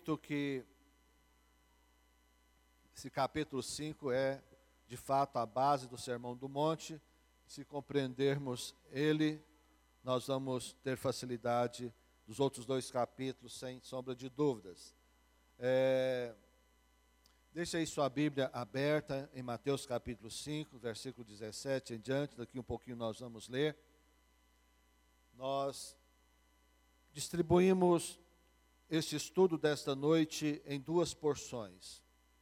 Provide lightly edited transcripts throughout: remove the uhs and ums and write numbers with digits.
acredito que esse capítulo 5 é, de fato, a base do Sermão do Monte. Se compreendermos ele, nós vamos ter facilidade dos outros 2 capítulos, sem sombra de dúvidas. Deixe aí sua Bíblia aberta em Mateus capítulo 5, versículo 17 em diante. Daqui um pouquinho nós vamos ler. Nós distribuímos este estudo desta noite em 2 porções.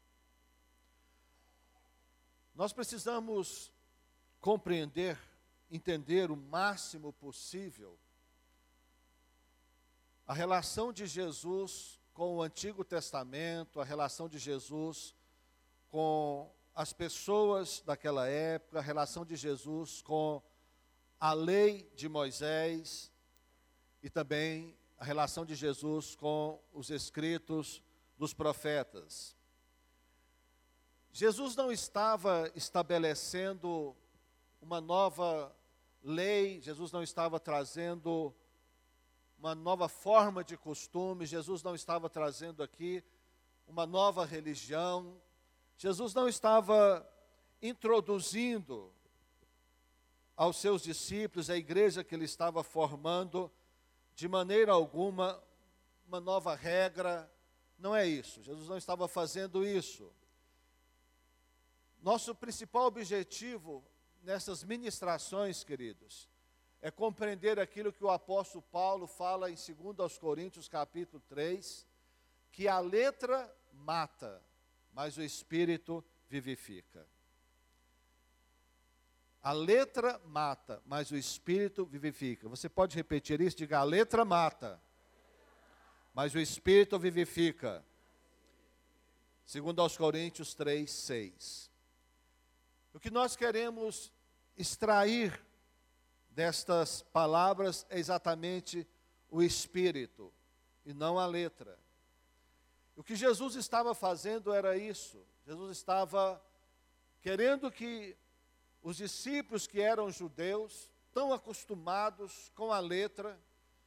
Nós precisamos compreender, entender o máximo possível a relação de Jesus com o Antigo Testamento, a relação de Jesus com as pessoas daquela época, a relação de Jesus com a lei de Moisés e também a relação de Jesus com os escritos dos profetas. Jesus não estava estabelecendo uma nova lei, Jesus não estava trazendo uma nova forma de costume, Jesus não estava trazendo aqui uma nova religião, Jesus não estava introduzindo aos seus discípulos, a igreja que ele estava formando, de maneira alguma, uma nova regra. Não é isso, Jesus não estava fazendo isso. Nosso principal objetivo nessas ministrações, queridos, é compreender aquilo que o apóstolo Paulo fala em 2 Coríntios capítulo 3, que a letra mata, mas o Espírito vivifica. A letra mata, mas o Espírito vivifica. Você pode repetir isso? Diga: a letra mata, mas o Espírito vivifica. 2 Coríntios 3, 6. O que nós queremos extrair destas palavras é exatamente o Espírito e não a letra. O que Jesus estava fazendo era isso. Jesus estava querendo que os discípulos que eram judeus, tão acostumados com a letra,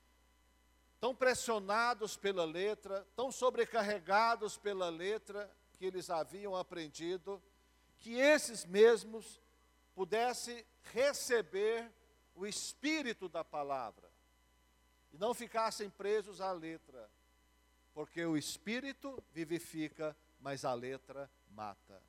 tão pressionados pela letra, tão sobrecarregados pela letra que eles haviam aprendido, que esses mesmos pudessem receber o Espírito da palavra e não ficassem presos à letra, porque o Espírito vivifica, mas a letra mata.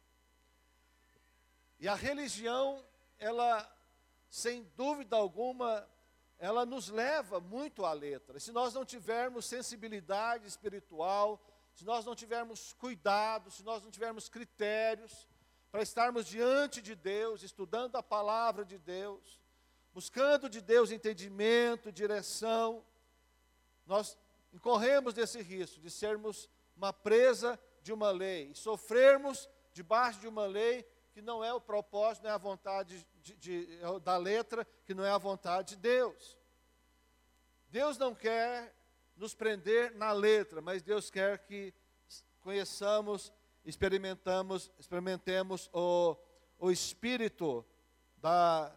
E a religião, ela, sem dúvida alguma, ela nos leva muito à letra. Se nós não tivermos sensibilidade espiritual, se nós não tivermos cuidado, se nós não tivermos critérios para estarmos diante de Deus, estudando a palavra de Deus, buscando de Deus entendimento, direção, nós incorremos desse risco de sermos uma presa de uma lei, e sofrermos debaixo de uma lei que não é o propósito, não é a vontade da letra, que não é a vontade de Deus. Deus não quer nos prender na letra, mas Deus quer que conheçamos, experimentemos o Espírito da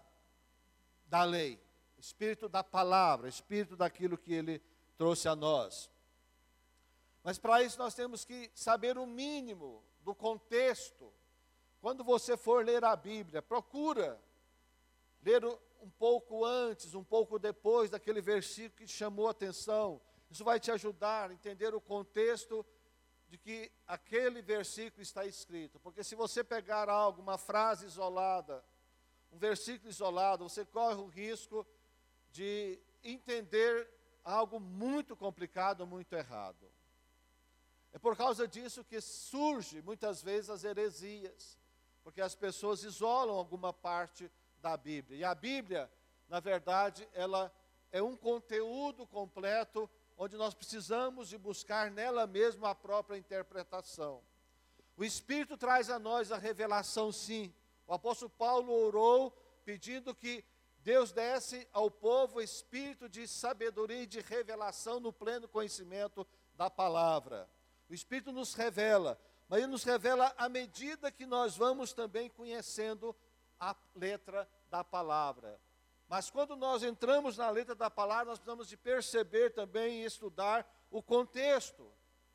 lei, o Espírito da palavra, o Espírito daquilo que Ele trouxe a nós. Mas para isso nós temos que saber o mínimo do contexto. Quando você for ler a Bíblia, procura ler um pouco antes, um pouco depois daquele versículo que te chamou a atenção. Isso vai te ajudar a entender o contexto de que aquele versículo está escrito. Porque se você pegar algo, uma frase isolada, um versículo isolado, você corre o risco de entender algo muito complicado, muito errado. É por causa disso que surge muitas vezes as heresias, porque as pessoas isolam alguma parte da Bíblia. E a Bíblia, na verdade, ela é um conteúdo completo, onde nós precisamos de buscar nela mesma a própria interpretação. O Espírito traz a nós a revelação, sim. O apóstolo Paulo orou pedindo que Deus desse ao povo espírito de sabedoria e de revelação no pleno conhecimento da palavra. O Espírito nos revela, mas Ele nos revela à medida que nós vamos também conhecendo a letra da palavra. Mas quando nós entramos na letra da palavra, nós precisamos de perceber também e estudar o contexto.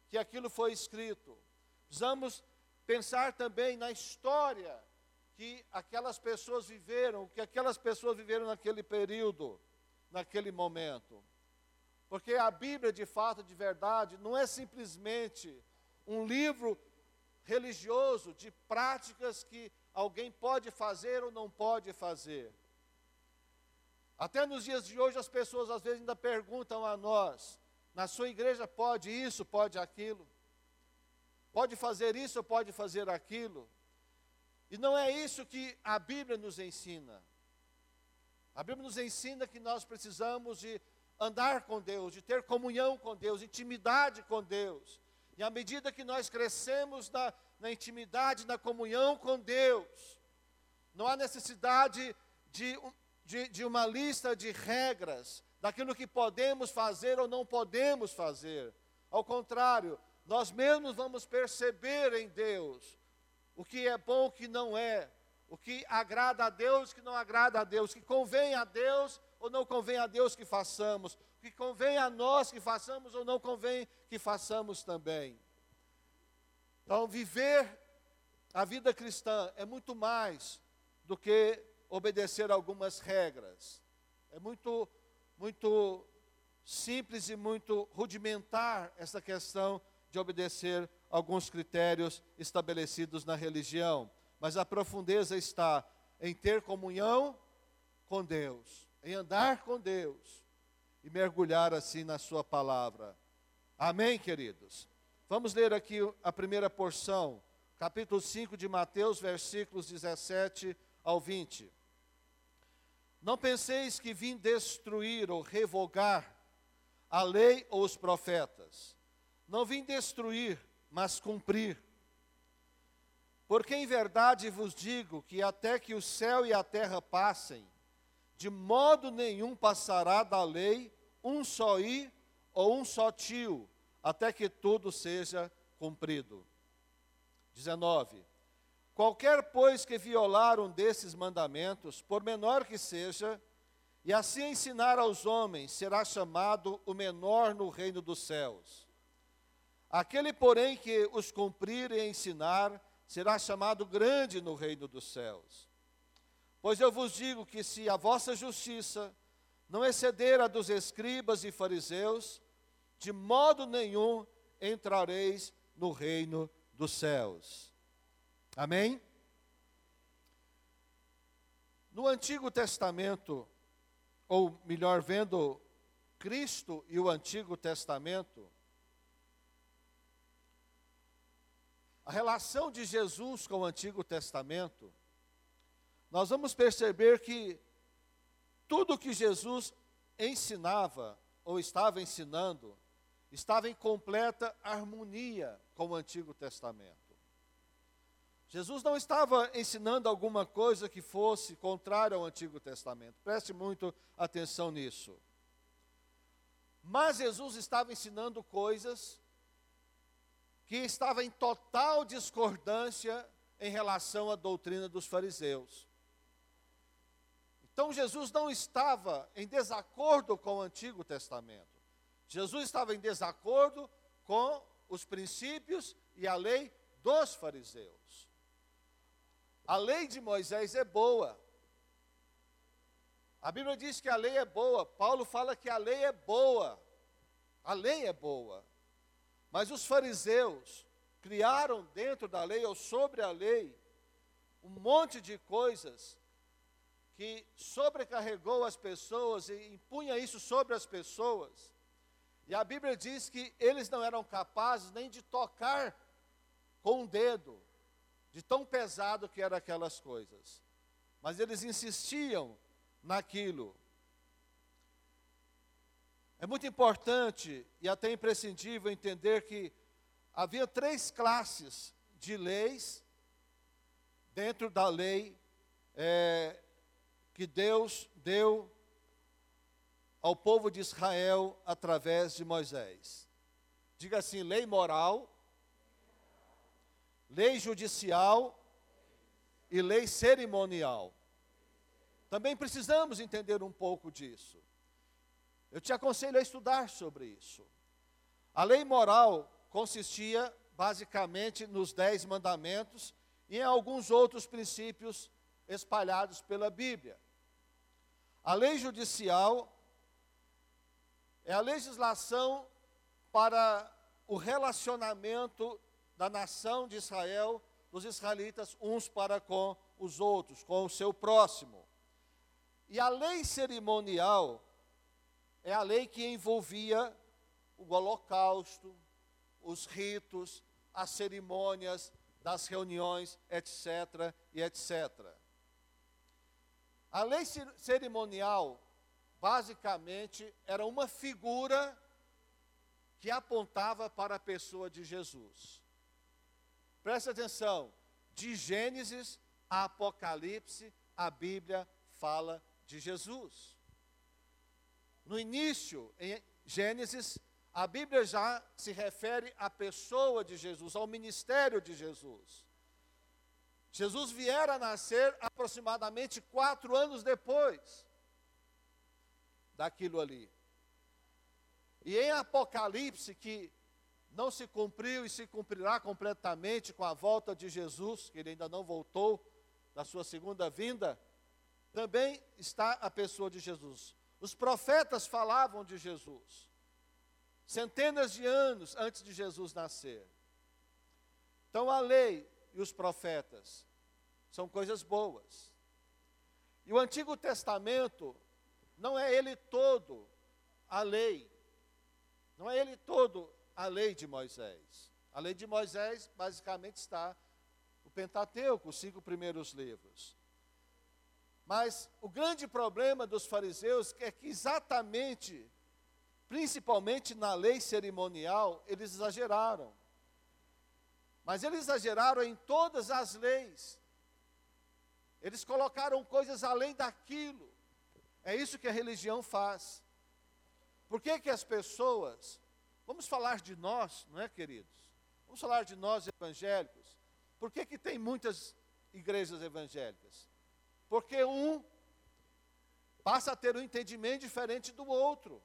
que aquilo foi escrito. Precisamos pensar também na história que aquelas pessoas viveram, o que aquelas pessoas viveram naquele período, naquele momento. Porque a Bíblia, de fato, de verdade, não é simplesmente um livro religioso de práticas que alguém pode fazer ou não pode fazer. Até nos dias de hoje as pessoas às vezes ainda perguntam a nós: na sua igreja pode isso, pode aquilo? Pode fazer isso ou pode fazer aquilo? E não é isso que a Bíblia nos ensina. A Bíblia nos ensina que nós precisamos de andar com Deus, de ter comunhão com Deus, intimidade com Deus. E à medida que nós crescemos na intimidade, na comunhão com Deus, não há necessidade de uma lista de regras, daquilo que podemos fazer ou não podemos fazer. Ao contrário, nós mesmos vamos perceber em Deus o que é bom, o que não é, o que agrada a Deus, o que não agrada a Deus, o que convém a Deus ou não convém a Deus que façamos, o que convém a nós que façamos ou não convém que façamos também. Então, viver a vida cristã é muito mais do que obedecer algumas regras. É muito simples e muito rudimentar essa questão de obedecer alguns critérios estabelecidos na religião. Mas a profundeza está em ter comunhão com Deus, em andar com Deus e mergulhar assim na sua palavra. Amém, queridos? Vamos ler aqui a primeira porção, capítulo 5 de Mateus, versículos 17 ao 20. Não penseis que vim destruir ou revogar a lei ou os profetas. Não vim destruir, mas cumprir. Porque em verdade vos digo que até que o céu e a terra passem, de modo nenhum passará da lei um só i ou um só tio, até que tudo seja cumprido. 19. Qualquer, pois, que violar um desses mandamentos, por menor que seja, e assim ensinar aos homens, será chamado o menor no reino dos céus. Aquele, porém, que os cumprir e ensinar, será chamado grande no reino dos céus. Pois eu vos digo que se a vossa justiça não exceder a dos escribas e fariseus, de modo nenhum entrareis no reino dos céus. Amém? No Antigo Testamento, ou melhor, vendo Cristo e o Antigo Testamento, a relação de Jesus com o Antigo Testamento, nós vamos perceber que tudo que Jesus ensinava, ou estava ensinando, estava em completa harmonia com o Antigo Testamento. Jesus não estava ensinando alguma coisa que fosse contrária ao Antigo Testamento. Preste muito atenção nisso. Mas Jesus estava ensinando coisas que estavam em total discordância em relação à doutrina dos fariseus. Então Jesus não estava em desacordo com o Antigo Testamento. Jesus estava em desacordo com os princípios e a lei dos fariseus. A lei de Moisés é boa. A Bíblia diz que a lei é boa. Paulo fala que a lei é boa. A lei é boa. Mas os fariseus criaram dentro da lei ou sobre a lei um monte de coisas que sobrecarregou as pessoas e impunha isso sobre as pessoas. E a Bíblia diz que eles não eram capazes nem de tocar com um dedo, de tão pesado que eram aquelas coisas. Mas eles insistiam naquilo. É muito importante e até imprescindível entender que havia 3 classes de leis dentro da lei que Deus deu ao povo de Israel através de Moisés. Diga assim: lei moral, lei judicial e lei cerimonial. Também precisamos entender um pouco disso. Eu te aconselho a estudar sobre isso. A lei moral consistia basicamente nos 10 mandamentos e em alguns outros princípios espalhados pela Bíblia. A lei judicial é a legislação para o relacionamento da nação de Israel, dos israelitas, uns para com os outros, com o seu próximo. E a lei cerimonial é a lei que envolvia o holocausto, os ritos, as cerimônias das reuniões, etc. e etc. A lei cerimonial, basicamente, era uma figura que apontava para a pessoa de Jesus. Preste atenção, de Gênesis a Apocalipse, a Bíblia fala de Jesus. No início, em Gênesis, a Bíblia já se refere à pessoa de Jesus, ao ministério de Jesus. Jesus viera a nascer aproximadamente 4 anos depois daquilo ali. E em Apocalipse, que não se cumpriu e se cumprirá completamente com a volta de Jesus, que ele ainda não voltou da sua segunda vinda, também está a pessoa de Jesus. Os profetas falavam de Jesus, centenas de anos antes de Jesus nascer. Então a lei e os profetas são coisas boas. E o Antigo Testamento não é ele todo a lei. Não é ele todo a lei de Moisés. A lei de Moisés basicamente está no Pentateuco, os 5 primeiros livros. Mas o grande problema dos fariseus é que exatamente, principalmente na lei cerimonial, eles exageraram. Mas eles exageraram em todas as leis. Eles colocaram coisas além daquilo. É isso que a religião faz. Por que que as pessoas, vamos falar de nós, não é, queridos? Vamos falar de nós evangélicos. Por que que tem muitas igrejas evangélicas? Porque um passa a ter um entendimento diferente do outro.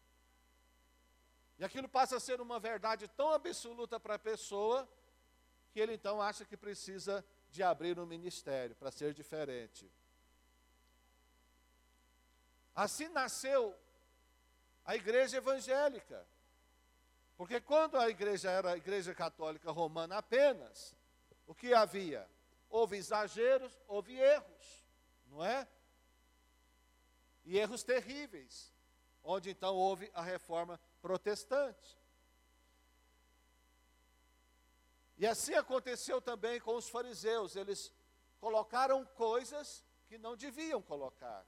E aquilo passa a ser uma verdade tão absoluta para a pessoa, que ele então acha que precisa de abrir um ministério para ser diferente. Assim nasceu a igreja evangélica. Porque quando a igreja era a igreja católica romana apenas, o que havia? Houve exageros, houve erros, não é? E erros terríveis, onde então houve a reforma protestante. E assim aconteceu também com os fariseus, eles colocaram coisas que não deviam colocar.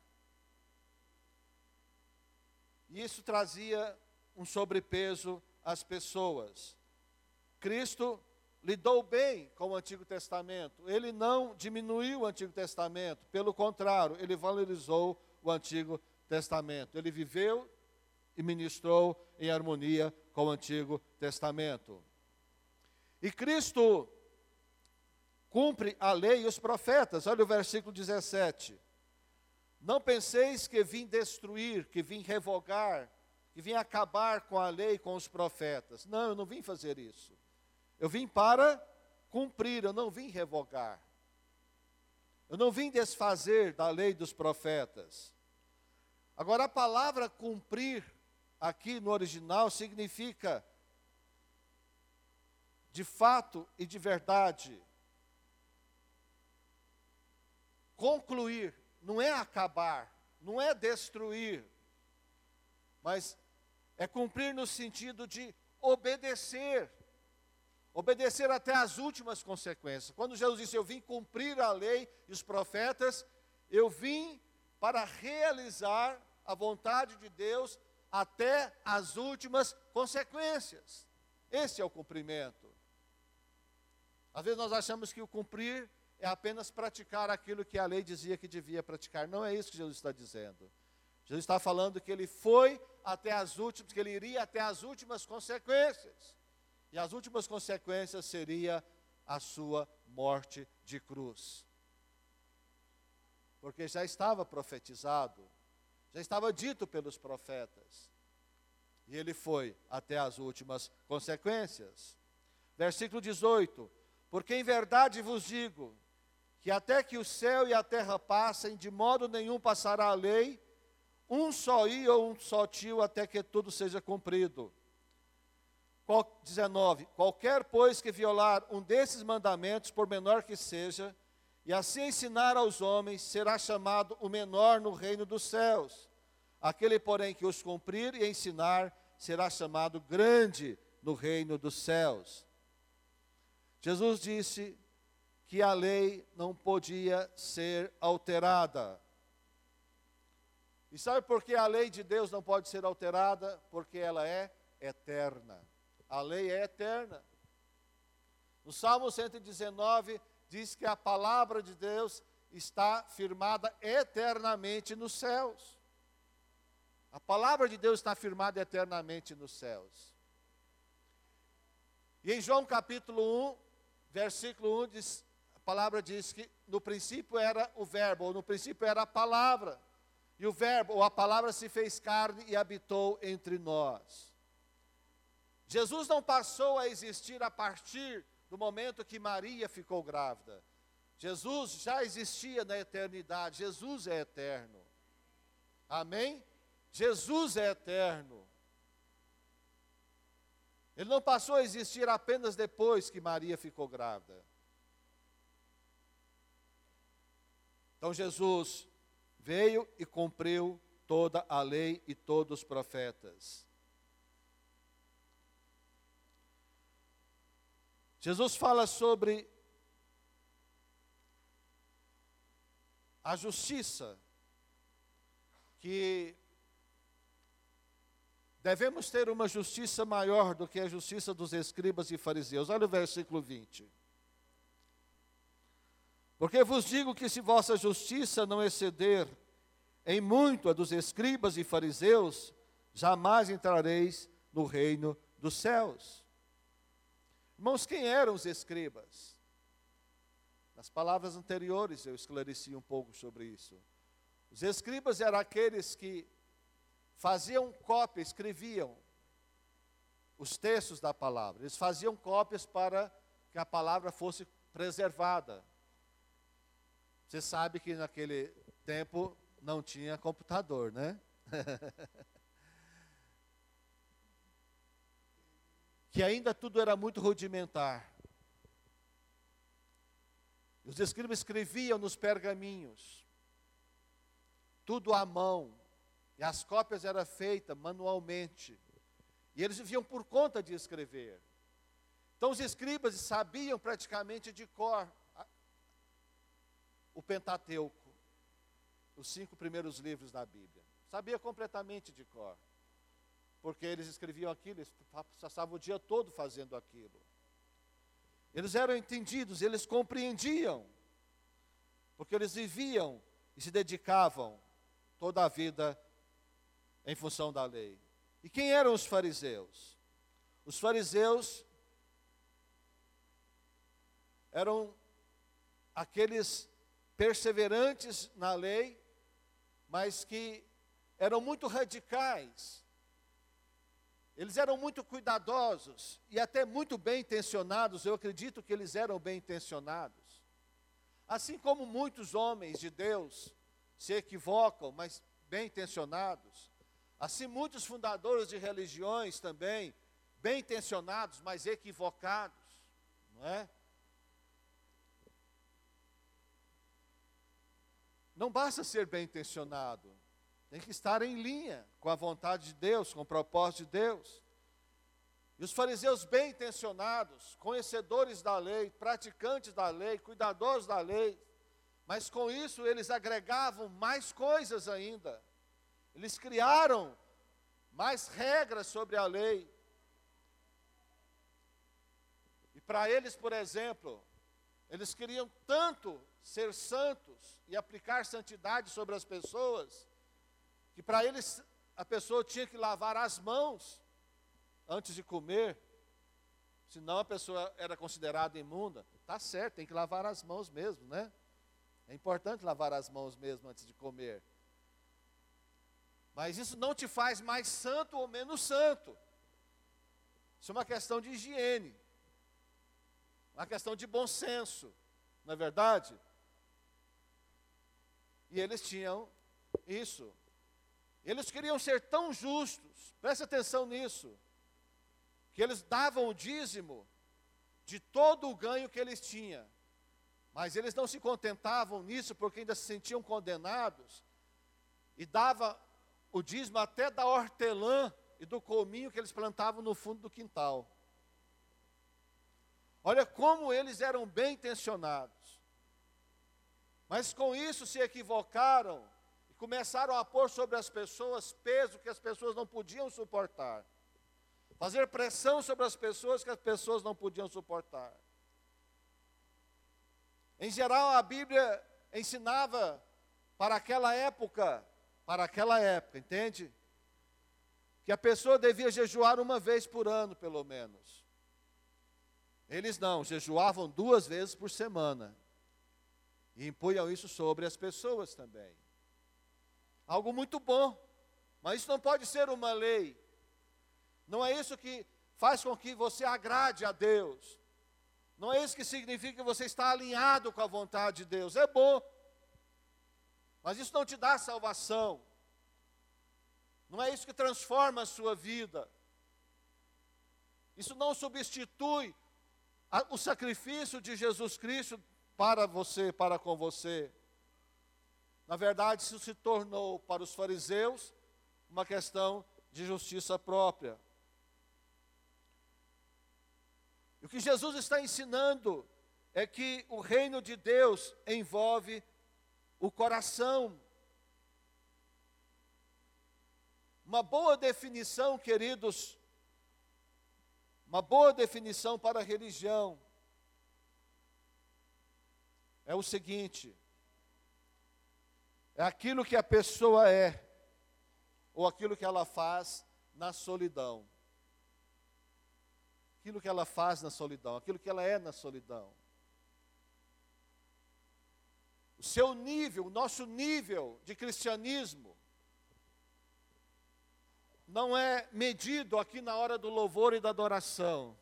E isso trazia um sobrepeso às pessoas. Cristo lidou bem com o Antigo Testamento, ele não diminuiu o Antigo Testamento, pelo contrário, ele valorizou o Antigo Testamento. Ele viveu e ministrou em harmonia com o Antigo Testamento. E Cristo cumpre a lei e os profetas. Olha o versículo 17. Não penseis que vim destruir, que vim revogar, que vim acabar com a lei e com os profetas. Não, eu não vim fazer isso. Eu vim para cumprir, eu não vim revogar. Eu não vim desfazer da lei dos profetas. Agora, a palavra cumprir, aqui no original, significa de fato e de verdade. Concluir, não é acabar, não é destruir, mas é cumprir no sentido de obedecer. Obedecer até as últimas consequências. Quando Jesus disse, eu vim cumprir a lei e os profetas, eu vim para realizar a vontade de Deus até as últimas consequências. Esse é o cumprimento. Às vezes nós achamos que o cumprir é apenas praticar aquilo que a lei dizia que devia praticar. Não é isso que Jesus está dizendo. Jesus está falando que ele foi até as últimas, que ele iria até as últimas consequências. E as últimas consequências seria a sua morte de cruz. Porque já estava profetizado, já estava dito pelos profetas. E ele foi até as últimas consequências. Versículo 18: porque em verdade vos digo, que até que o céu e a terra passem, de modo nenhum passará a lei, um só i ou um só tio, até que tudo seja cumprido. 19: qualquer, pois, que violar um desses mandamentos, por menor que seja, e assim ensinar aos homens, será chamado o menor no reino dos céus. Aquele, porém, que os cumprir e ensinar, será chamado grande no reino dos céus. Jesus disse que a lei não podia ser alterada. E sabe por que a lei de Deus não pode ser alterada? Porque ela é eterna. A lei é eterna. No Salmo 119, diz que a palavra de Deus está firmada eternamente nos céus. A palavra de Deus está firmada eternamente nos céus. E em João capítulo 1, versículo 1, a palavra diz que no princípio era o verbo, ou no princípio era a palavra. E o verbo, ou a palavra, se fez carne e habitou entre nós. Jesus não passou a existir a partir do momento que Maria ficou grávida. Jesus já existia na eternidade. Jesus é eterno. Amém? Jesus é eterno. Ele não passou a existir apenas depois que Maria ficou grávida. Então Jesus veio e cumpriu toda a lei e todos os profetas. Jesus fala sobre a justiça, que devemos ter uma justiça maior do que a justiça dos escribas e fariseus. Olha o versículo 20. Porque vos digo que se vossa justiça não exceder em muito a dos escribas e fariseus, jamais entrareis no reino dos céus. Irmãos, quem eram os escribas? Nas palavras anteriores eu esclareci um pouco sobre isso. Os escribas eram aqueles que faziam cópia, escreviam os textos da palavra. Eles faziam cópias para que a palavra fosse preservada. Você sabe que naquele tempo não tinha computador, né? Que ainda tudo era muito rudimentar. Os escribas escreviam nos pergaminhos, tudo à mão, e as cópias eram feitas manualmente. E eles viviam por conta de escrever. Então os escribas sabiam praticamente de cor o Pentateuco, os 5 primeiros livros da Bíblia. Sabia completamente de cor. Porque eles escreviam aquilo, eles passavam o dia todo fazendo aquilo. Eles eram entendidos, eles compreendiam. Porque eles viviam e se dedicavam toda a vida em função da lei. E quem eram os fariseus? Os fariseus eram aqueles perseverantes na lei, mas que eram muito radicais. Eles eram muito cuidadosos e até muito bem intencionados. Eu acredito que eles eram bem intencionados. Assim como muitos homens de Deus se equivocam, mas bem intencionados. Assim muitos fundadores de religiões também, bem intencionados, mas equivocados. Não é? Não basta ser bem intencionado. Tem que estar em linha com a vontade de Deus, com o propósito de Deus. E os fariseus bem intencionados, conhecedores da lei, praticantes da lei, cuidadosos da lei, mas com isso eles agregavam mais coisas ainda. Eles criaram mais regras sobre a lei. E para eles, por exemplo, eles queriam tanto ser santos e aplicar santidade sobre as pessoas, que para eles a pessoa tinha que lavar as mãos antes de comer, senão a pessoa era considerada imunda. Tá certo, tem que lavar as mãos mesmo, né? É importante lavar as mãos mesmo antes de comer. Mas isso não te faz mais santo ou menos santo. Isso é uma questão de higiene. Uma questão de bom senso. Não é verdade? E eles tinham isso. Eles queriam ser tão justos, preste atenção nisso, que eles davam o dízimo de todo o ganho que eles tinham. Mas eles não se contentavam nisso, porque ainda se sentiam condenados, e dava o dízimo até da hortelã e do cominho que eles plantavam no fundo do quintal. Olha como eles eram bem intencionados. Mas com isso se equivocaram e começaram a pôr sobre as pessoas peso que as pessoas não podiam suportar. Fazer pressão sobre as pessoas que as pessoas não podiam suportar. Em geral, a Bíblia ensinava para aquela época, entende? Que a pessoa devia jejuar uma vez por ano, pelo menos. Eles não, jejuavam 2 vezes por semana. E impunham isso sobre as pessoas também. Algo muito bom, mas isso não pode ser uma lei. Não é isso que faz com que você agrade a Deus. Não é isso que significa que você está alinhado com a vontade de Deus. É bom, mas isso não te dá salvação. Não é isso que transforma a sua vida. Isso não substitui o sacrifício de Jesus Cristo para você, para com você. Na verdade, isso se tornou para os fariseus uma questão de justiça própria. E o que Jesus está ensinando é que o reino de Deus envolve o coração. Uma boa definição, queridos, uma boa definição para a religião é o seguinte: é aquilo que a pessoa é, ou aquilo que ela faz na solidão. Aquilo que ela faz na solidão, aquilo que ela é na solidão. O seu nível, o nosso nível de cristianismo não é medido aqui na hora do louvor e da adoração.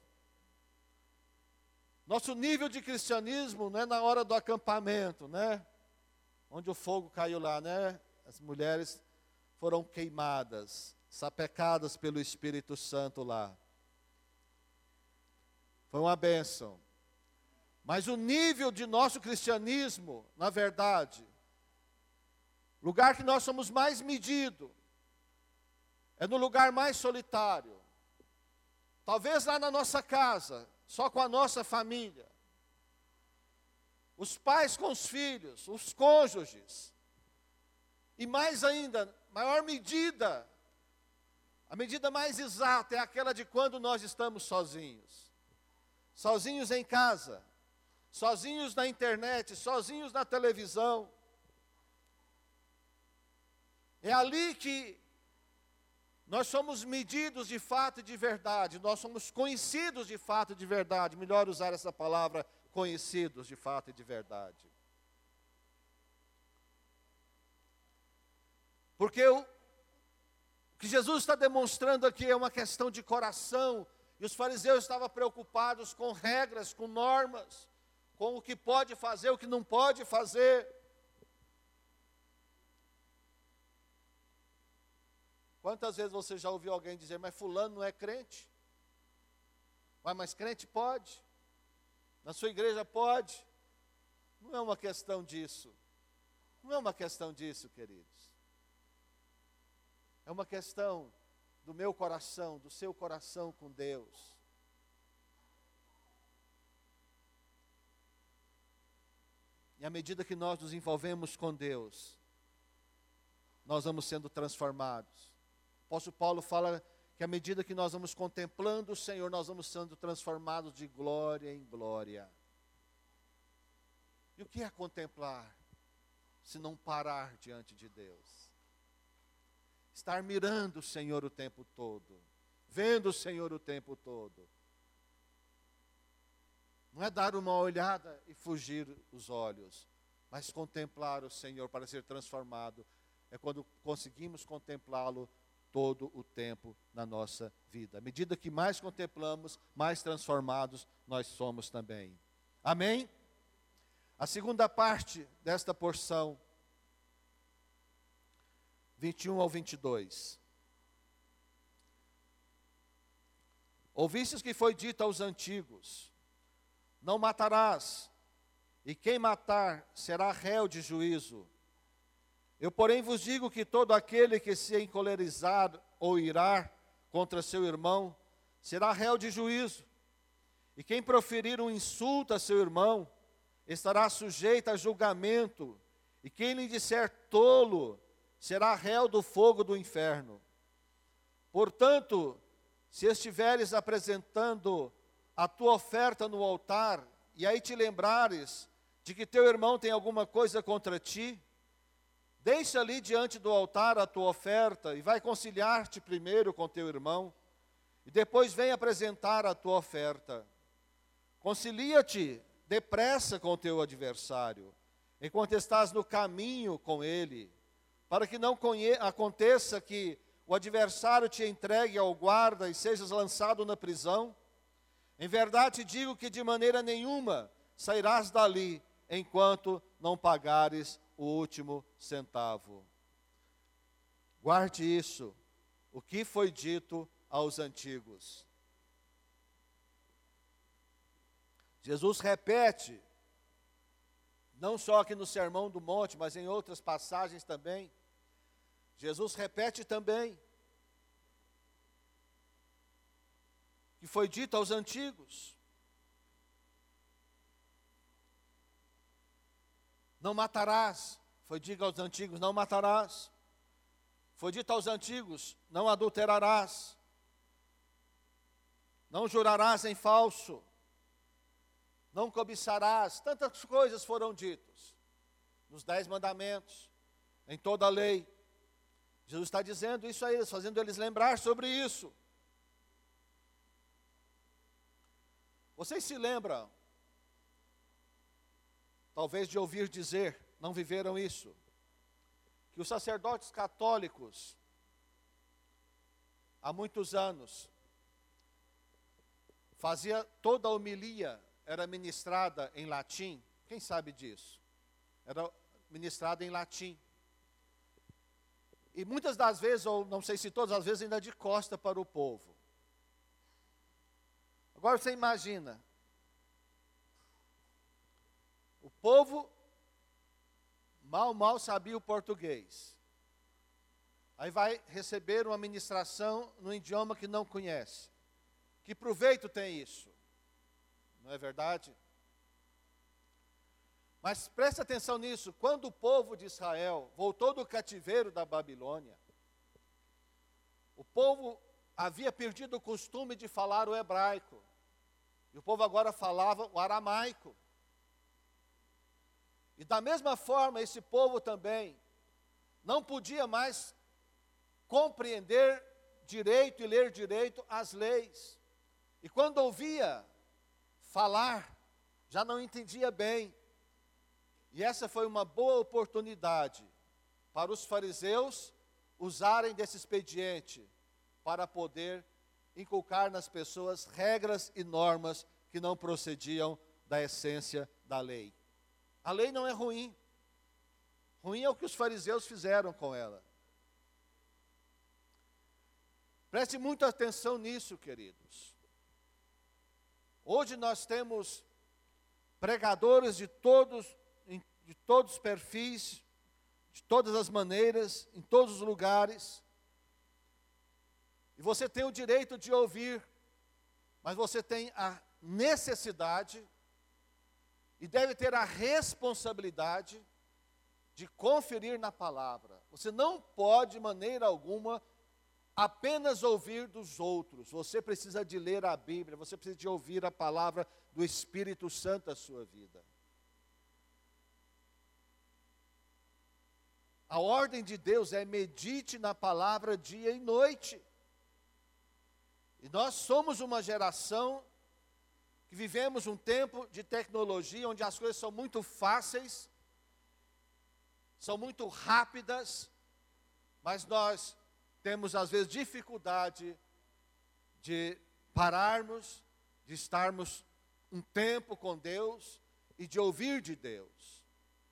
Nosso nível de cristianismo não é na hora do acampamento, né? Onde o fogo caiu lá, né? As mulheres foram queimadas, sapecadas pelo Espírito Santo lá. Foi uma bênção. Mas o nível de nosso cristianismo, na verdade, lugar que nós somos mais medidos, é no lugar mais solitário. Talvez lá na nossa casa, só com a nossa família. Os pais com os filhos, os cônjuges. E mais ainda, maior medida, a medida mais exata é aquela de quando nós estamos sozinhos. Sozinhos em casa, sozinhos na internet, sozinhos na televisão. É ali que nós somos medidos de fato e de verdade, nós somos conhecidos de fato e de verdade. Melhor usar essa palavra, conhecidos de fato e de verdade. Porque o que Jesus está demonstrando aqui é uma questão de coração, e os fariseus estavam preocupados com regras, com normas, com o que pode fazer, o que não pode fazer. Quantas vezes você já ouviu alguém dizer, mas fulano não é crente? Ué, mas crente pode? Na sua igreja pode? Não é uma questão disso. Não é uma questão disso, queridos. É uma questão do meu coração, do seu coração com Deus. E à medida que nós nos envolvemos com Deus, nós vamos sendo transformados. O apóstolo Paulo fala que à medida que nós vamos contemplando o Senhor, nós vamos sendo transformados de glória em glória. E o que é contemplar, se não parar diante de Deus? Estar mirando o Senhor o tempo todo, vendo o Senhor o tempo todo. Não é dar uma olhada e fugir os olhos, mas contemplar o Senhor para ser transformado. é quando conseguimos contemplá-lo todo o tempo na nossa vida. À medida que mais contemplamos, mais transformados nós somos também. Amém? A segunda parte desta porção, 21 ao 22. Ouvistes que foi dito aos antigos: não matarás, e quem matar será réu de juízo. Eu, porém, vos digo que todo aquele que se encolerizar ou irar contra seu irmão será réu de juízo. E quem proferir um insulto a seu irmão estará sujeito a julgamento, e quem lhe disser tolo será réu do fogo do inferno. Portanto, se estiveres apresentando a tua oferta no altar, e aí te lembrares de que teu irmão tem alguma coisa contra ti, deixa ali diante do altar a tua oferta, e vai conciliar-te primeiro com teu irmão, e depois vem apresentar a tua oferta. Concilia-te depressa com o teu adversário, enquanto estás no caminho com ele, para que não aconteça que o adversário te entregue ao guarda e sejas lançado na prisão. Em verdade te digo que de maneira nenhuma sairás dali, enquanto não pagares o último centavo. Guarde isso, o que foi dito aos antigos. Jesus repete, não só aqui no Sermão do Monte, mas em outras passagens também. Jesus repete também que foi dito aos antigos: não matarás. Foi dito aos antigos: não matarás. Foi dito aos antigos: não adulterarás. Não jurarás em falso. Não cobiçarás. Tantas coisas foram ditas nos 10 mandamentos, em toda a lei. Jesus está dizendo isso a eles, fazendo eles lembrar sobre isso. Vocês se lembram, talvez de ouvir dizer, não viveram isso, que os sacerdotes católicos, há muitos anos, fazia toda a homilia, era ministrada em latim. Quem sabe disso? Era ministrada em latim. E muitas das vezes, ou não sei se todas as vezes, ainda de costa para o povo. Agora você imagina, o povo mal sabia o português. Aí vai receber uma ministração no idioma que não conhece. Que proveito tem isso? Não é verdade? Mas preste atenção nisso, quando o povo de Israel voltou do cativeiro da Babilônia, o povo havia perdido o costume de falar o hebraico, e o povo agora falava o aramaico. E da mesma forma, esse povo também não podia mais compreender direito e ler direito as leis. E quando ouvia falar, já não entendia bem. E essa foi uma boa oportunidade para os fariseus usarem desse expediente para poder inculcar nas pessoas regras e normas que não procediam da essência da lei. A lei não é ruim. Ruim é o que os fariseus fizeram com ela. Preste muita atenção nisso, queridos. Hoje nós temos pregadores de todos os perfis, de todas as maneiras, em todos os lugares. E você tem o direito de ouvir, mas você tem a necessidade e deve ter a responsabilidade de conferir na palavra. Você não pode, de maneira alguma, apenas ouvir dos outros. Você precisa de ler a Bíblia, você precisa de ouvir a palavra do Espírito Santo na sua vida. A ordem de Deus é medite na palavra dia e noite. E nós somos uma geração que vivemos um tempo de tecnologia, onde as coisas são muito fáceis, são muito rápidas, Mas nós temos, às vezes, dificuldade de pararmos, de estarmos um tempo com Deus e de ouvir de Deus.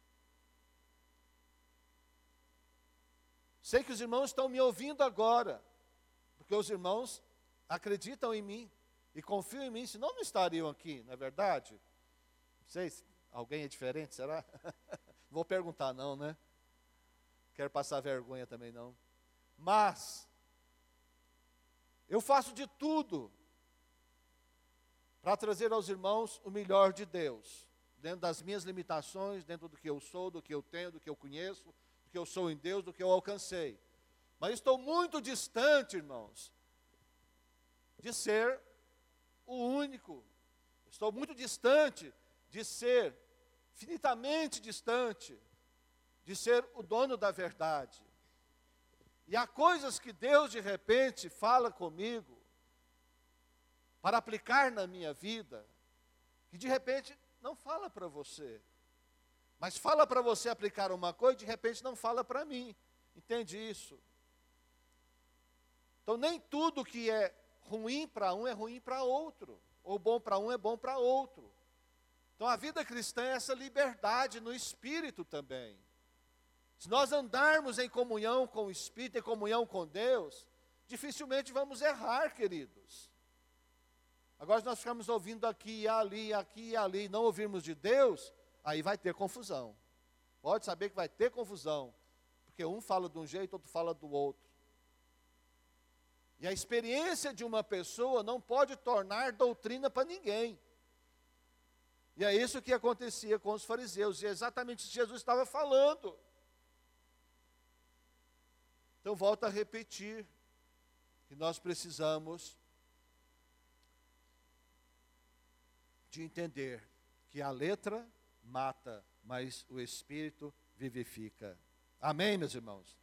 Sei que os irmãos estão me ouvindo agora, porque os irmãos acreditam em mim e confiam em mim, senão não estariam aqui, não é verdade? Não sei se alguém é diferente, será? Não vou perguntar não, né? Quero passar vergonha também não. Mas eu faço de tudo para trazer aos irmãos o melhor de Deus, dentro das minhas limitações, dentro do que eu sou, do que eu tenho, do que eu conheço, do que eu sou em Deus, do que eu alcancei. Mas estou muito distante, irmãos, de ser o único. Estou muito distante de ser, infinitamente distante, de ser o dono da verdade. E há coisas que Deus de repente fala comigo, para aplicar na minha vida, que de repente não fala para você. Mas fala para você aplicar uma coisa e de repente não fala para mim. Entende isso? Então nem tudo que é ruim para um é ruim para outro. Ou bom para um é bom para outro. Então a vida cristã é essa liberdade no Espírito também. Se nós andarmos em comunhão com o Espírito, em comunhão com Deus, dificilmente vamos errar, queridos. Agora, se nós ficarmos ouvindo aqui e ali, não ouvirmos de Deus, aí vai ter confusão. Pode saber que vai ter confusão, porque um fala de um jeito, outro fala do outro. E a experiência de uma pessoa não pode tornar doutrina para ninguém. E é isso que acontecia com os fariseus, e é exatamente isso que Jesus estava falando. Então, volto a repetir, que nós precisamos de entender que a letra mata, mas o Espírito vivifica. Amém, meus irmãos?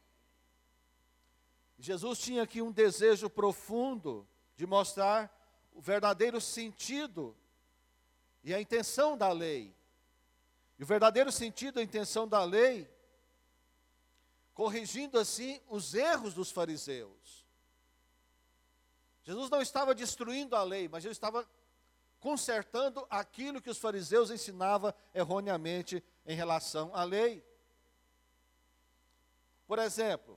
Jesus tinha aqui um desejo profundo de mostrar o verdadeiro sentido e a intenção da lei. E o verdadeiro sentido e a intenção da lei, corrigindo assim os erros dos fariseus. Jesus não estava destruindo a lei, mas ele estava consertando aquilo que os fariseus ensinavam erroneamente em relação à lei. Por exemplo,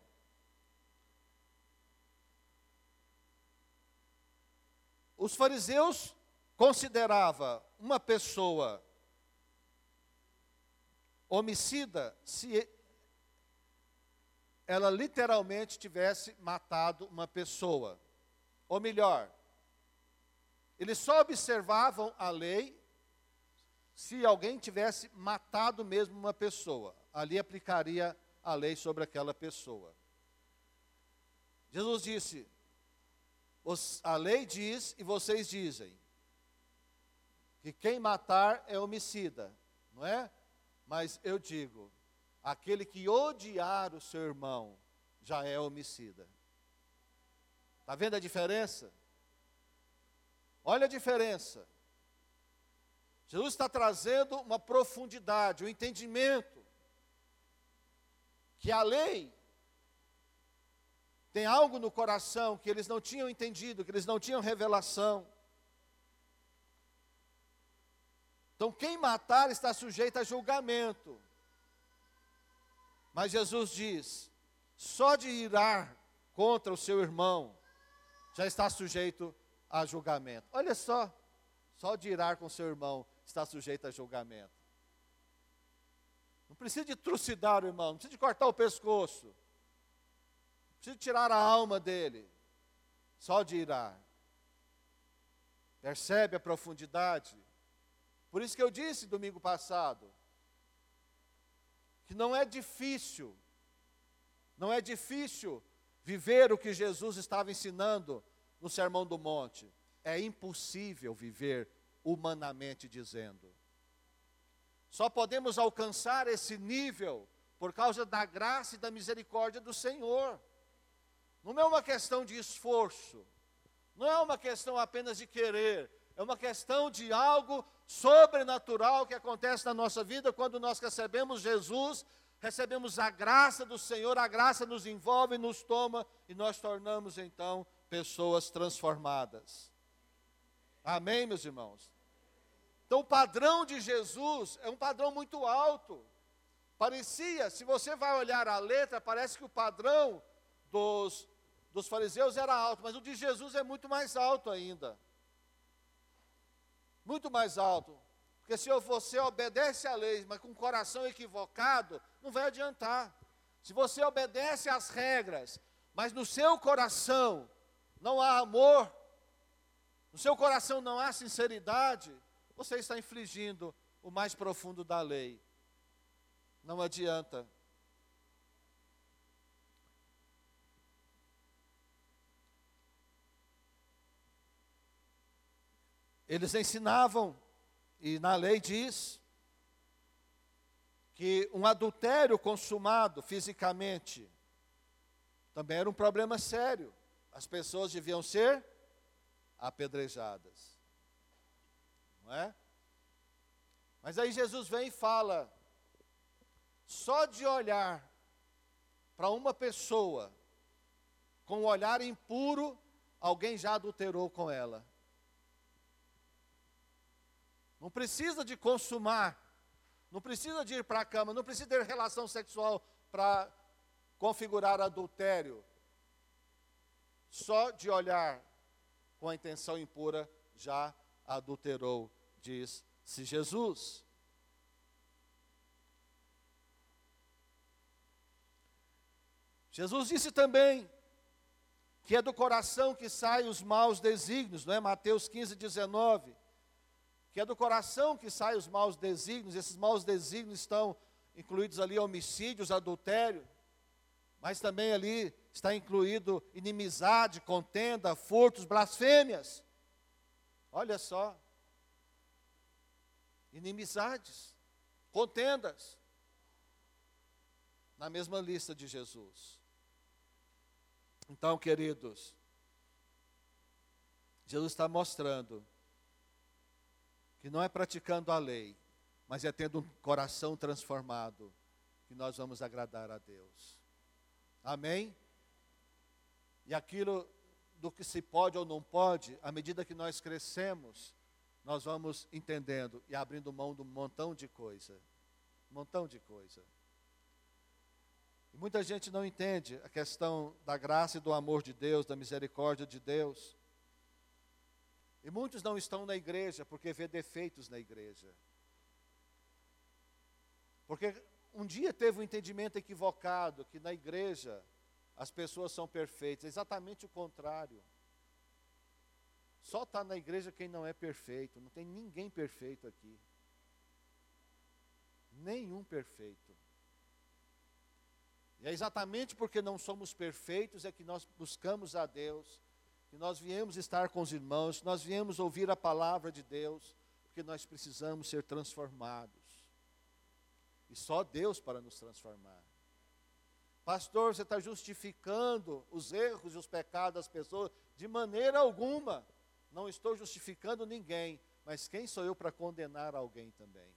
os fariseus consideravam uma pessoa homicida se ela literalmente tivesse matado uma pessoa. Ou melhor, eles só observavam a lei se alguém tivesse matado mesmo uma pessoa. Ali aplicaria a lei sobre aquela pessoa. Jesus disse, a lei diz e vocês dizem que quem matar é homicida, não é? Mas eu digo, aquele que odiar o seu irmão já é homicida. Está vendo a diferença? Olha a diferença. Jesus está trazendo uma profundidade, um entendimento. Que a lei tem algo no coração que eles não tinham entendido, que eles não tinham revelação. Então quem matar está sujeito a julgamento. Mas Jesus diz, só de irar contra o seu irmão, já está sujeito a julgamento. Olha só de irar com seu irmão está sujeito a julgamento. Não precisa de trucidar o irmão, não precisa de cortar o pescoço, não precisa de tirar a alma dele, só de irar. Percebe a profundidade? Por isso que eu disse domingo passado, que não é difícil viver o que Jesus estava ensinando no Sermão do Monte. É impossível viver humanamente dizendo. Só podemos alcançar esse nível por causa da graça e da misericórdia do Senhor. Não é uma questão de esforço, não é uma questão apenas de querer, é uma questão de algo sobrenatural que acontece na nossa vida quando nós recebemos Jesus recebemos a graça do Senhor, a graça nos envolve, nos toma, e nós tornamos então pessoas transformadas. Amém, meus irmãos? Então o padrão de Jesus é um padrão muito alto. Parecia, se você vai olhar a letra, parece que o padrão dos fariseus era alto, mas o de Jesus é muito mais alto ainda. Muito mais alto. Porque se você obedece à lei, mas com o coração equivocado, não vai adiantar. Se você obedece às regras, mas no seu coração não há amor, no seu coração não há sinceridade, você está infringindo o mais profundo da lei. Não adianta. Eles ensinavam, e na lei diz, que um adultério consumado fisicamente também era um problema sério. As pessoas deviam ser apedrejadas. Não é? Mas aí Jesus vem e fala, só de olhar para uma pessoa com um olhar impuro, alguém já adulterou com ela. Não precisa de consumar, não precisa de ir para a cama, não precisa ter relação sexual para configurar adultério. Só de olhar com a intenção impura já adulterou, diz-se Jesus. Jesus disse também que é do coração que saem os maus desígnios, não é? Mateus 15:19. Que é do coração que saem os maus desígnios. Esses maus desígnios estão incluídos ali homicídios, adultério, mas também ali está incluído inimizade, contenda, furtos, blasfêmias. Olha só. Inimizades, contendas, na mesma lista de Jesus. Então, queridos, Jesus está mostrando que não é praticando a lei, mas é tendo um coração transformado, que nós vamos agradar a Deus. Amém? E aquilo do que se pode ou não pode, à medida que nós crescemos, nós vamos entendendo e abrindo mão de um montão de coisa. Um montão de coisa. E muita gente não entende a questão da graça e do amor de Deus, da misericórdia de Deus. E muitos não estão na igreja porque vê defeitos na igreja. Porque um dia teve um entendimento equivocado que na igreja as pessoas são perfeitas. É exatamente o contrário. Só está na igreja quem não é perfeito. Não tem ninguém perfeito aqui. Nenhum perfeito. E é exatamente porque não somos perfeitos é que nós buscamos a Deus, que nós viemos estar com os irmãos, que nós viemos ouvir a palavra de Deus, porque nós precisamos ser transformados. E só Deus para nos transformar. Pastor, você está justificando os erros e os pecados das pessoas? De maneira alguma. Não estou justificando ninguém, mas quem sou eu para condenar alguém também?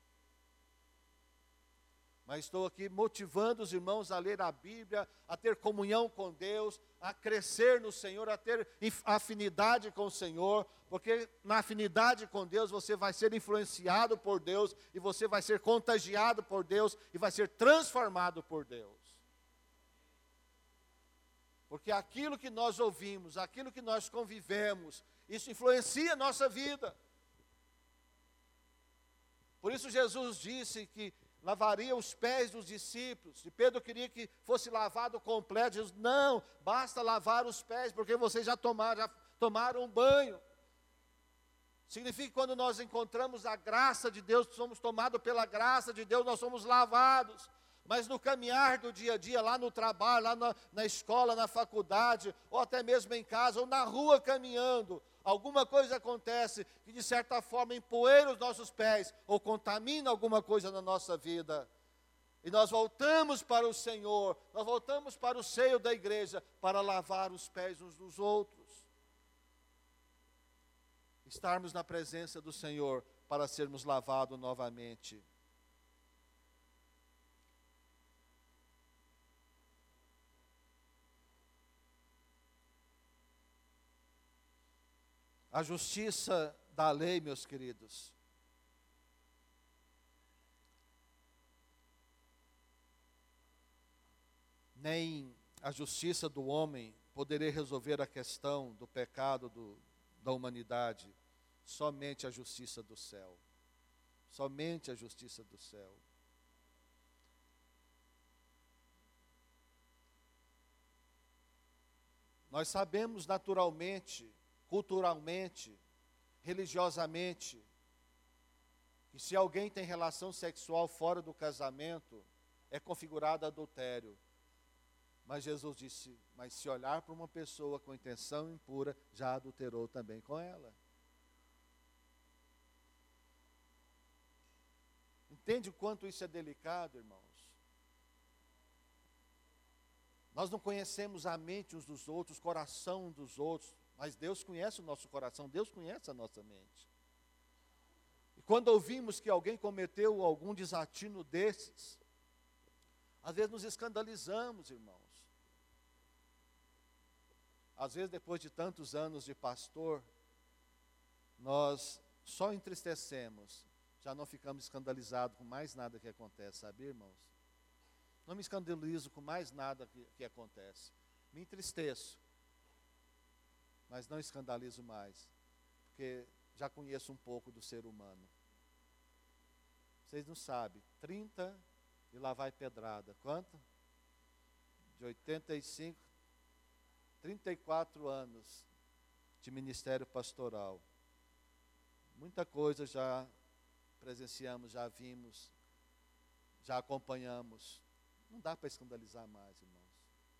Mas estou aqui motivando os irmãos a ler a Bíblia, a ter comunhão com Deus, a crescer no Senhor, a ter afinidade com o Senhor, porque na afinidade com Deus você vai ser influenciado por Deus, e você vai ser contagiado por Deus, e vai ser transformado por Deus. Porque aquilo que nós ouvimos, aquilo que nós convivemos, isso influencia a nossa vida. Por isso Jesus disse que lavaria os pés dos discípulos, e Pedro queria que fosse lavado completo. Jesus, não, basta lavar os pés, porque vocês já tomaram um banho. Significa que quando nós encontramos a graça de Deus, somos tomados pela graça de Deus, nós somos lavados. Mas no caminhar do dia a dia, lá no trabalho, lá na escola, na faculdade, ou até mesmo em casa, ou na rua caminhando, alguma coisa acontece que de certa forma empoeira os nossos pés, ou contamina alguma coisa na nossa vida. E nós voltamos para o Senhor, nós voltamos para o seio da igreja, para lavar os pés uns dos outros. Estarmos na presença do Senhor, para sermos lavados novamente. A justiça da lei, meus queridos, nem a justiça do homem poderia resolver a questão do pecado da humanidade. Somente a justiça do céu. Somente a justiça do céu. Nós sabemos naturalmente, culturalmente, religiosamente, que se alguém tem relação sexual fora do casamento, é configurado adultério. Mas Jesus disse, mas se olhar para uma pessoa com intenção impura, já adulterou também com ela. Entende o quanto isso é delicado, irmãos? Nós não conhecemos a mente uns dos outros, o coração uns dos outros, mas Deus conhece o nosso coração, Deus conhece a nossa mente. E quando ouvimos que alguém cometeu algum desatino desses, às vezes nos escandalizamos, irmãos. Às vezes, depois de tantos anos de pastor, nós só entristecemos, já não ficamos escandalizados com mais nada que acontece, sabe, irmãos? Não me escandalizo com mais nada que acontece. Me entristeço, mas não escandalizo mais, porque já conheço um pouco do ser humano. Vocês não sabem, 30 e lá vai pedrada. Quanto? De 85, 34 anos de ministério pastoral. Muita coisa já presenciamos, já vimos, já acompanhamos. Não dá para escandalizar mais, irmãos.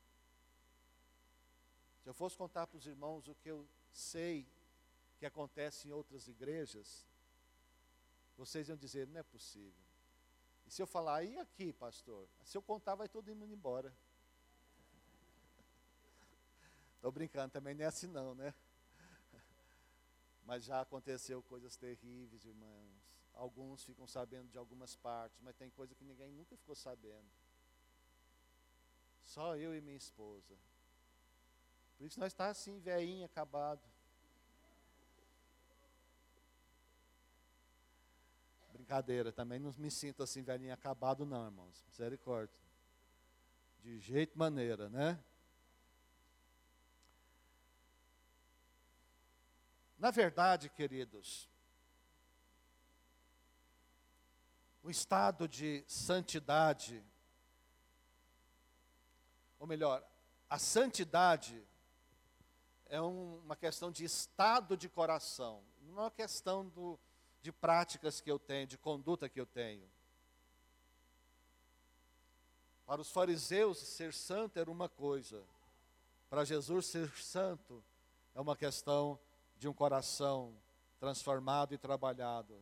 Se eu fosse contar para os irmãos o que eu sei que acontece em outras igrejas, vocês iam dizer, não é possível. E se eu falar, e aqui, pastor? Se eu contar, vai todo mundo embora. Estou brincando, também não é assim não, né? Mas já aconteceu coisas terríveis, irmãos. Alguns ficam sabendo de algumas partes, mas tem coisa que ninguém nunca ficou sabendo. Só eu e minha esposa. Por isso nós estamos assim, velhinho, acabado. Brincadeira, também não me sinto assim, velhinho, acabado não, irmãos. Misericórdia. De jeito maneira, né? Na verdade, queridos, o estado de santidade, ou melhor, a santidade é uma questão de estado de coração, não é uma questão de práticas que eu tenho, de conduta que eu tenho. Para os fariseus, ser santo era uma coisa, para Jesus, ser santo é uma questão de um coração transformado e trabalhado.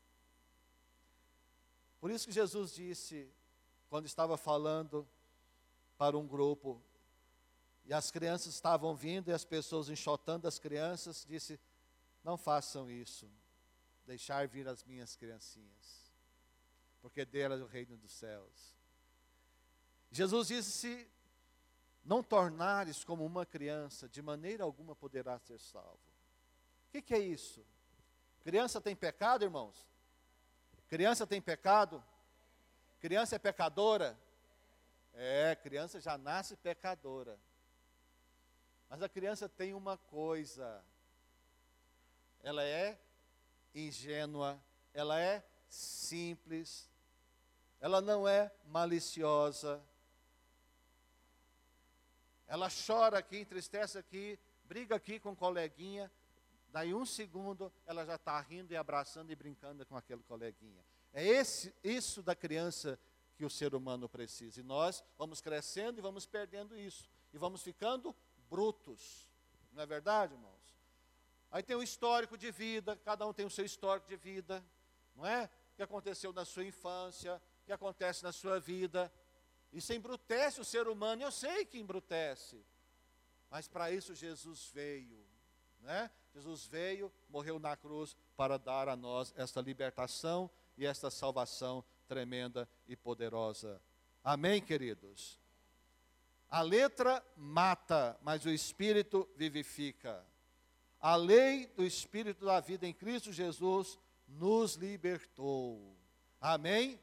Por isso que Jesus disse, quando estava falando para um grupo, e as crianças estavam vindo, e as pessoas enxotando as crianças, disse, não façam isso, deixar vir as minhas criancinhas, porque delas é o reino dos céus. Jesus disse, se não tornares como uma criança, de maneira alguma poderá ser salvo. O que é isso? Criança tem pecado, irmãos? Criança tem pecado? Criança é pecadora? É, criança já nasce pecadora. Mas a criança tem uma coisa. Ela é ingênua, ela é simples, ela não é maliciosa. Ela chora aqui, entristece aqui, briga aqui com o coleguinha. Daí um segundo, ela já está rindo e abraçando e brincando com aquele coleguinha. É isso da criança que o ser humano precisa. E nós vamos crescendo e vamos perdendo isso. E vamos ficando brutos. Não é verdade, irmãos? Aí tem o histórico de vida, cada um tem o seu histórico de vida. Não é? O que aconteceu na sua infância, o que acontece na sua vida. Isso embrutece o ser humano, eu sei que embrutece. Mas para isso Jesus veio. Né? Jesus veio, morreu na cruz para dar a nós esta libertação e esta salvação tremenda e poderosa. Amém, queridos? A letra mata, mas o Espírito vivifica. A lei do Espírito da vida em Cristo Jesus nos libertou. Amém?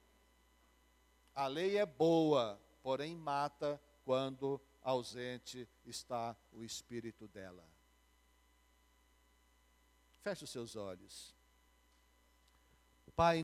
A lei é boa, porém mata quando ausente está o Espírito dela. Feche os seus olhos. Pai,